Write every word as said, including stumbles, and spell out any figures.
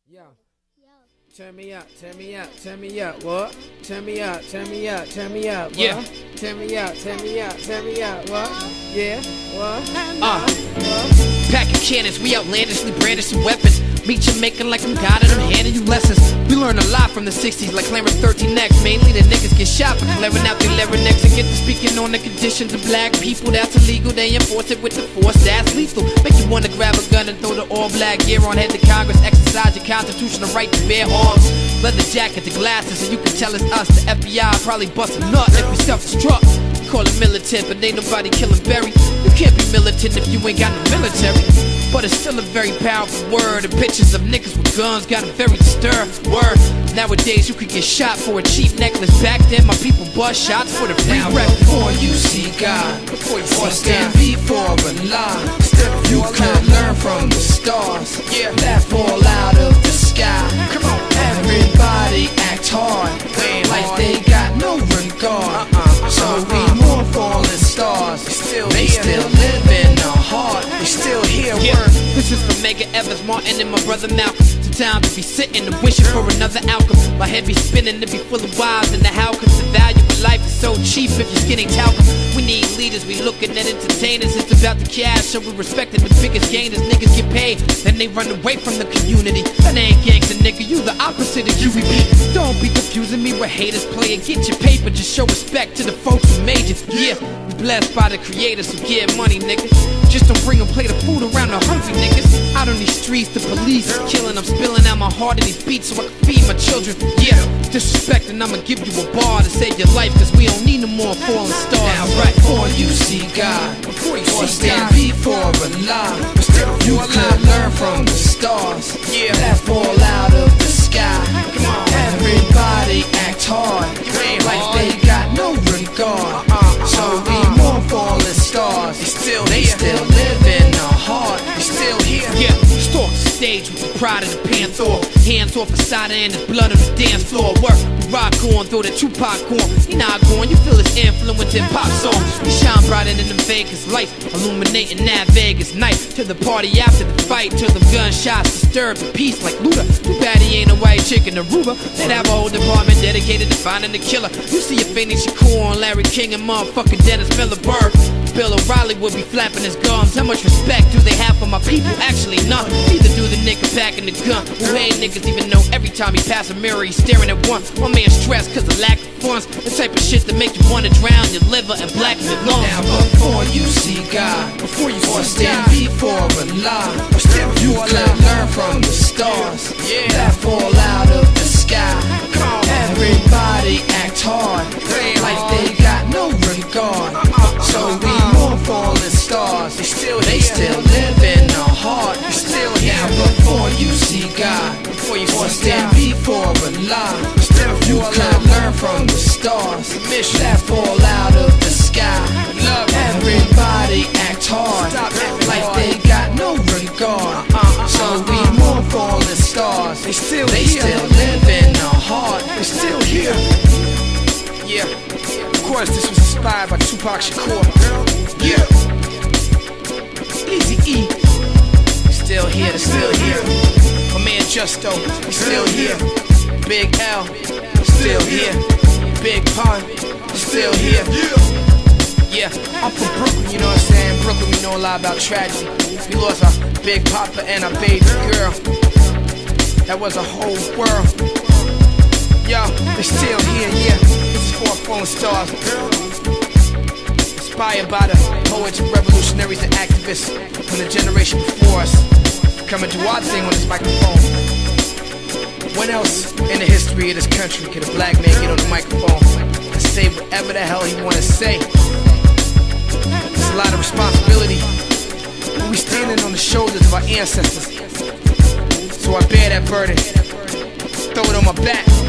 Yo. Turn me up, turn me up, turn me up, what? Turn me up, turn me up, turn me up, what? Yeah. Turn me up, turn me up, turn me up, what? Yeah, what? Uh. What? Packing cannons, we outlandishly brandishing weapons. Meet Jamaica like I'm God and I'm handing you lessons. We learn a lot from the sixties like Clarence thirteen X. Mainly the niggas get shot for clearing out their larynx and get to speaking on the conditions of black people. That's illegal, they enforce it with the force that's lethal. Make you wanna grab a gun and throw the all black gear on, head to Congress, exercise your constitutional right to bear arms. Leather jacket, the glasses, so you can tell it's us. The F B I probably bust a nut if we self-destruct. Call it militant, but ain't nobody killing Berry. You can't be militant if you ain't got no military. But it's still a very powerful word. The pictures of niggas with guns got a very disturbed word. Nowadays you could get shot for a cheap necklace. Back then my people bust shots for the free now rep. before you see God, Before you or see stand God. before Allah, you could learn from the stars Yeah. that fall out of the sky. Come on. Everybody act hard, Playing like hard. they got no regard. Uh-uh, So uh-uh, we uh-uh. more falling stars. Still They here. still live in our heart. They still here. Yeah, Word. this is for Mega Evans, Martin, and my brother Malcolm. Sometimes to be sitting and wishing for another outcome. My head be spinning to be full of wives and the how comes the value of life is so cheap if your skin ain't talcum. We need leaders, we looking at entertainers. It's about the cash, so we respecting the biggest gainers. Niggas get paid, then they run away from the community. That ain't gangsta, nigga, you the opposite of U V B. Don't be confusing me with haters playing. Get your paper, just show respect to the folks who made it. Yeah, we blessed by the creators who get money, nigga. Just don't bring a plate of food around the hungry niggas. Out on these streets, the police is killing. I'm spilling out my heart in these beats so I can feed my children. Yeah, disrespecting, I'ma give you a bar to save your life, cause we don't need no more falling stars. Now Right. before you see God, Before you or see stand God. before Allah, you could learn from the stars Yeah. that fall out of the sky. Come on. Everybody act hard, ain't like hard. they got no regard. Uh-uh, So uh-uh. we more falling stars. They still They here. still live in our heart. They still here. Yeah, stalk the stage with the pride of the Panther. Hands off Asada and the blood on the dance floor. Work, we rock on, throw the Tupac on. He not going, you feel his influence in pop song. He shine brighter than them Vegas lights, illuminating that Vegas night. To the party after the fight, till the gunshots disturb the peace like Luda. Too bad he ain't a white chick in Aruba. They'd have a whole department dedicated to finding the killer. You see if Fanny Shakur on Larry King and motherfucking Dennis Miller Burr. Bill O'Reilly would be flapping his gums. How much respect do they have for my people? Actually none. Neither do the nigga packing the gun, who ain't niggas even know every time he pass a mirror he's staring at one. One man stressed cause of lack of funds. The type of shit that make you wanna drown your liver and blacken your lungs. Now before you see God, Before you or see stand God. before Allah, you before could Allah. learn from the stars Yeah. that fall out of the sky. Come on. Everybody act hard, Playing like hard. they got no regard. So we more falling stars. They still They here. still live in our heart. They still Now here. before you see God, Before you or see stand God. before Allah, Stand you before could Allah. learn from the stars Mission. that fall out of the sky. Love. Everybody act hard, Stop acting like hard. they got no regard. Uh-uh, So uh-uh, we uh-uh. more falling stars. They still They here. still live in our heart. They still here. Yeah. Of course, this was inspired by Tupac Shakur. Yeah. Easy E. Still here, they're still here. My man Justo, he's still here. Big L, still here. Big Pun, still here. Yeah, I'm from Brooklyn, you know what I'm saying? Brooklyn, we know a lot about tragedy. We lost our big papa and our baby girl. That was a whole world. Yo, they're still here, yeah. This is for our fallen stars. Inspired by the poets, revolutionaries, and activists from the generation before us. Come and do our thing on this microphone. When else in the history of this country could a black man get on the microphone and say whatever the hell he wanna say? It's a lot of responsibility. But we standing on the shoulders of our ancestors. So I bear that burden. Throw it on my back.